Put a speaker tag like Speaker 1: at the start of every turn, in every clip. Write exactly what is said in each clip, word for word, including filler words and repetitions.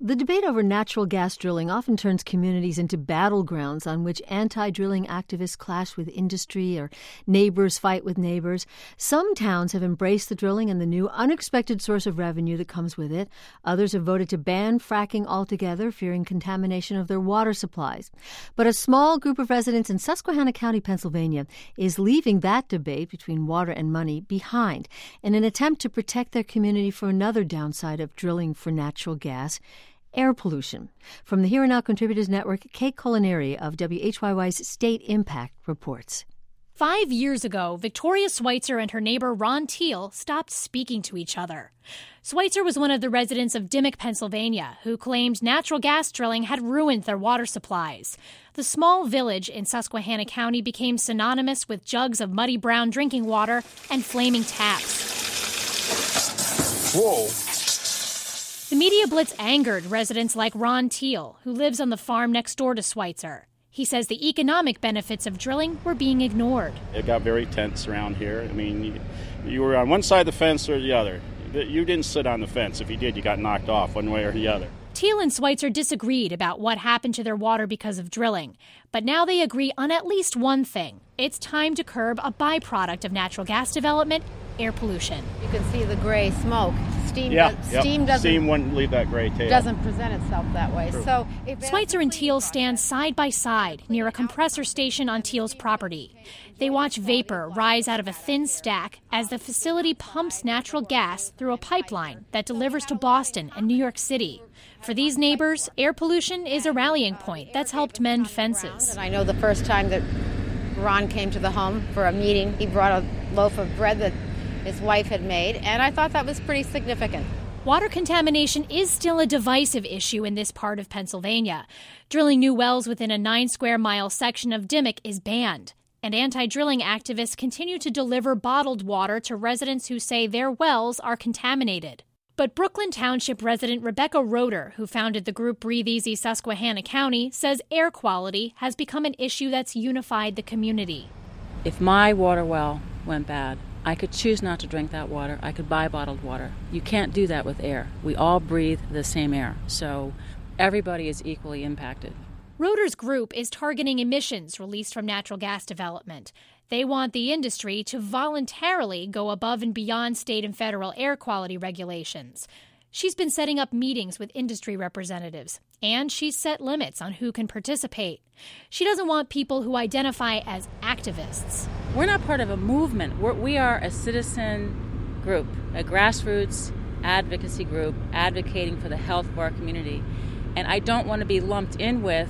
Speaker 1: The debate over natural gas drilling often turns communities into battlegrounds on which anti-drilling activists clash with industry or neighbors fight with neighbors. Some towns have embraced the drilling and the new unexpected source of revenue that comes with it. Others have voted to ban fracking altogether, fearing contamination of their water supplies. But a small group of residents in Susquehanna County, Pennsylvania, is leaving that debate between water and money behind in an attempt to protect their community from another downside of drilling for natural gas: air pollution. From the Here and Now Contributors Network, Kate Culinary of W H Y Y's State Impact reports.
Speaker 2: Five years ago, Victoria Schweitzer and her neighbor Ron Teal stopped speaking to each other. Schweitzer was one of the residents of Dimock, Pennsylvania, who claimed natural gas drilling had ruined their water supplies. The small village in Susquehanna County became synonymous with jugs of muddy brown drinking water and flaming taps.
Speaker 3: Whoa.
Speaker 2: The media blitz angered residents like Ron Teal, who lives on the farm next door to Schweitzer. He says the economic benefits of drilling were being ignored.
Speaker 3: It got very tense around here. I mean, you, you were on one side of the fence or the other. You didn't sit on the fence. If you did, you got knocked off one way or the other.
Speaker 2: Teal and Schweitzer disagreed about what happened to their water because of drilling. But now they agree on at least one thing. It's time to curb a byproduct of natural gas development: air pollution.
Speaker 4: You can see the gray smoke. Steam,
Speaker 3: yeah,
Speaker 4: does,
Speaker 3: yep.
Speaker 4: steam doesn't
Speaker 3: steam wouldn't leave that gray tail.
Speaker 4: Doesn't present itself that way.
Speaker 3: True.
Speaker 4: So
Speaker 2: Schweitzer and Teal stand side by side near a compressor station on Teal's property. They watch vapor rise out of a thin stack as the facility pumps natural gas through a pipeline that delivers to Boston and New York City. For these neighbors, air pollution is a rallying point that's helped mend fences.
Speaker 4: And I know the first time that Ron came to the home for a meeting, he brought a loaf of bread that his wife had made, and I thought that was pretty significant.
Speaker 2: Water contamination is still a divisive issue in this part of Pennsylvania. Drilling new wells within a nine square mile section of Dimock is banned, and anti-drilling activists continue to deliver bottled water to residents who say their wells are contaminated. But Brooklyn Township resident Rebecca Roeder, who founded the group Breathe Easy Susquehanna County, says air quality has become an issue that's unified the community.
Speaker 5: If my water well went bad, I could choose not to drink that water. I could buy bottled water. You can't do that with air. We all breathe the same air, so everybody is equally impacted.
Speaker 2: Roeder's group is targeting emissions released from natural gas development. They want the industry to voluntarily go above and beyond state and federal air quality regulations. She's been setting up meetings with industry representatives, and she's set limits on who can participate. She doesn't want people who identify as activists.
Speaker 5: We're not part of a movement. We're, we are a citizen group, a grassroots advocacy group advocating for the health of our community. And I don't want to be lumped in with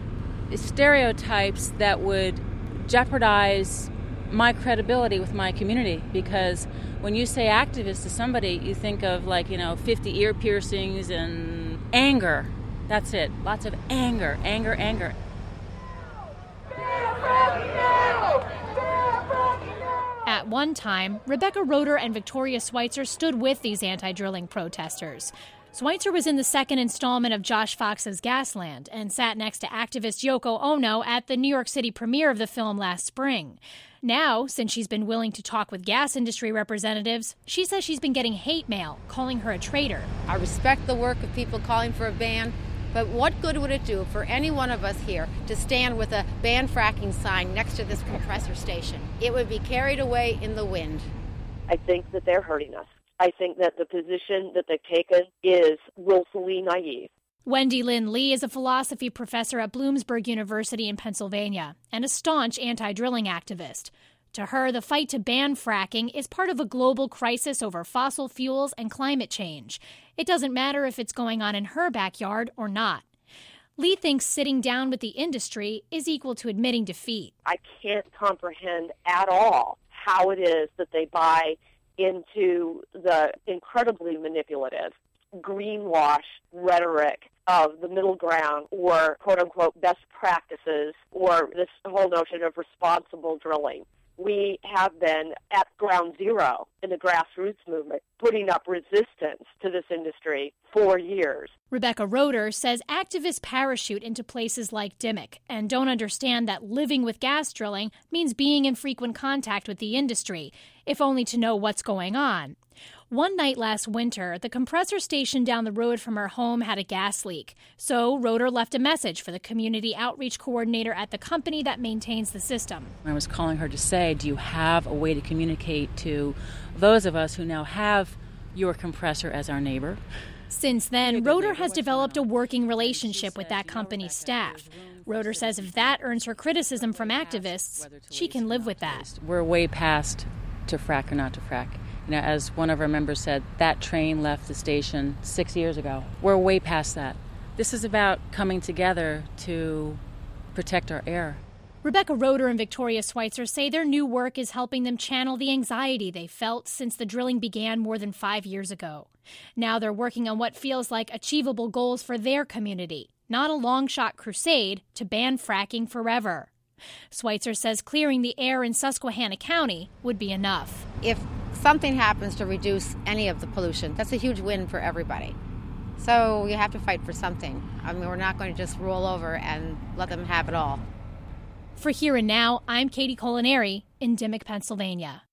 Speaker 5: stereotypes that would jeopardize my credibility with my community, because when you say activist to somebody, you think of, like, you know, fifty ear piercings and anger. That's it. Lots of anger, anger, anger.
Speaker 2: At one time, Rebecca Roeder and Victoria Schweitzer stood with these anti-drilling protesters. Schweitzer was in the second installment of Josh Fox's Gasland and sat next to activist Yoko Ono at the New York City premiere of the film last spring. Now, since she's been willing to talk with gas industry representatives, she says she's been getting hate mail calling her a traitor.
Speaker 4: I respect the work of people calling for a ban, but what good would it do for any one of us here to stand with a ban fracking sign next to this compressor station? It would be carried away in the wind.
Speaker 6: I think that they're hurting us. I think that the position that they've taken is willfully naive.
Speaker 2: Wendy Lynn Lee is a philosophy professor at Bloomsburg University in Pennsylvania and a staunch anti-drilling activist. To her, the fight to ban fracking is part of a global crisis over fossil fuels and climate change. It doesn't matter if it's going on in her backyard or not. Lee thinks sitting down with the industry is equal to admitting defeat.
Speaker 6: I can't comprehend at all how it is that they buy into the incredibly manipulative greenwash rhetoric of the middle ground, or quote-unquote best practices, or this whole notion of responsible drilling. We have been at ground zero in the grassroots movement, putting up resistance to this industry for years.
Speaker 2: Rebecca Roeder says activists parachute into places like Dimock and don't understand that living with gas drilling means being in frequent contact with the industry, if only to know what's going on. One night last winter, the compressor station down the road from her home had a gas leak. So Roeder left a message for the community outreach coordinator at the company that maintains the system.
Speaker 5: I was calling her to say, do you have a way to communicate to those of us who now have your compressor as our neighbor?
Speaker 2: Since then, Roeder has developed a working relationship with that company's staff. Roeder says if that earns her criticism from activists, she can live with that.
Speaker 5: We're way past to frack or not to frack. You know, as one of our members said, that train left the station six years ago. We're way past that. This is about coming together to protect our air.
Speaker 2: Rebecca Roeder and Victoria Schweitzer say their new work is helping them channel the anxiety they felt since the drilling began more than five years ago. Now they're working on what feels like achievable goals for their community, not a long-shot crusade to ban fracking forever. Schweitzer says clearing the air in Susquehanna County would be enough.
Speaker 4: If something happens to reduce any of the pollution, that's a huge win for everybody. So you have to fight for something. I mean, we're not going to just roll over and let them have it all.
Speaker 2: For Here and Now, I'm Katie Colinari in Dimock, Pennsylvania.